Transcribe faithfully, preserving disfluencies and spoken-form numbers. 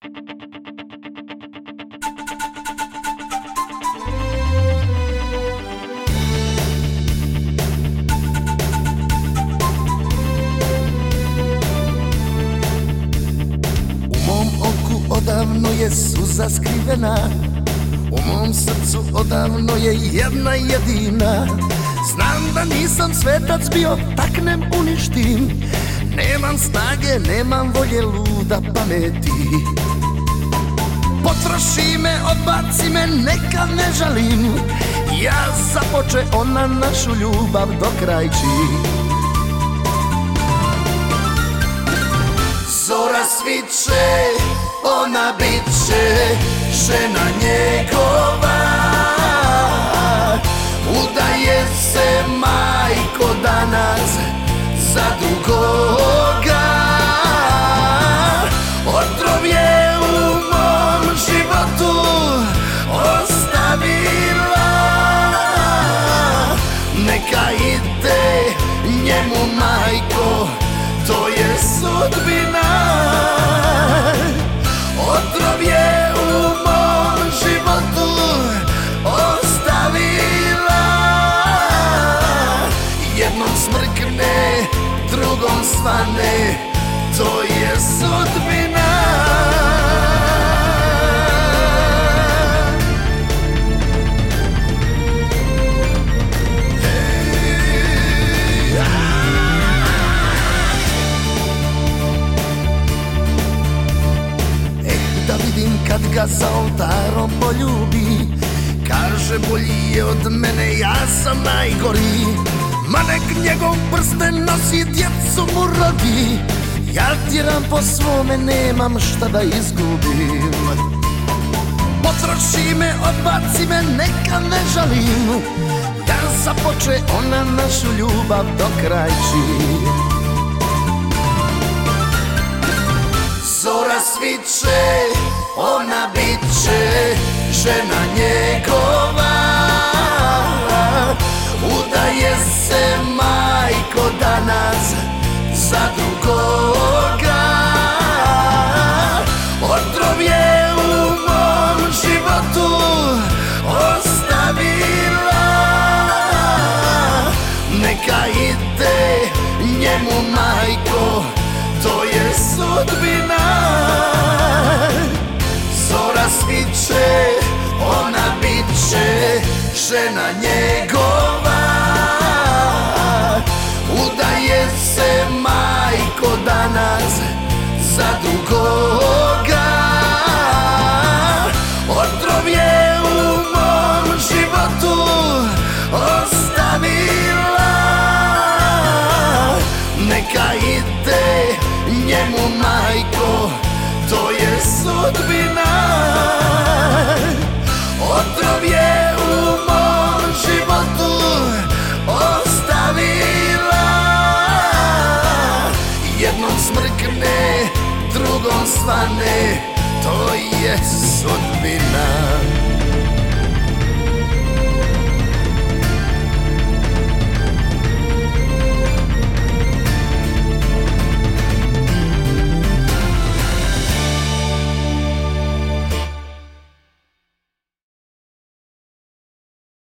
Odavno je suza skrivena, u mom srcu odavno je jedna jedina. Znam da nisam svetac bio, taknem uništim. Nemam snage, nemam volje, luda pameti. Potroši me, odbaci me, neka ne žalim. Ja započe, ona našu ljubav dokrajči. Zora sviće, ona bit će žena njegova. Udaje se majko danas za drugoga. Otrov je u mom životu ostavila. Neka ide njemu majko, to je sudbina. Otrov je u mom životu ostavila. Jednom smrkne, drugom svane, to je sudbina. Kad ga za oltarom poljubi, kaže bolji je od mene, ja sam najgori. Ma nek njegov prsten nosi, djecu mu rodi. Ja tjeram po svome, nemam šta da izgubim. Potroši me, odbaci me, neka ne žalim. Ja započe, ona našu ljubav dokrajči. Zora sviće, ona bit će žena njegova. Udaje se majko danas za drugoga. Otrov je u mom životu ostavila. Neka ide njemu majko, to je sudbina. Zora sviće, ona bit će žena njegova. Udaje se majko danas za drugoga. Otrov je u mom životu ostavila. Neka ide njemu majko, to je sudbina. Otrov je u mom životu ostavila. Jednom smrkne, drugom svane, to je sudbina.